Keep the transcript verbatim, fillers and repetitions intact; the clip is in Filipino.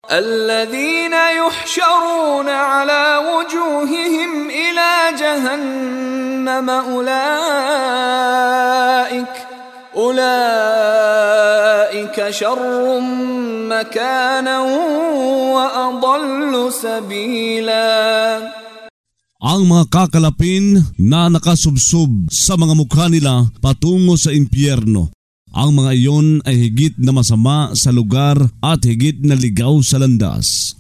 الذين يحشرون على وجوههم إلى جهنم أولئك أولئك شر مكانا وأضل سبيلا. Ang mga kakalapin na nakasubsob sa mga mukha nila patungo sa impyerno. Ang mga iyon ay higit na masama sa lugar at higit na ligaw sa landas.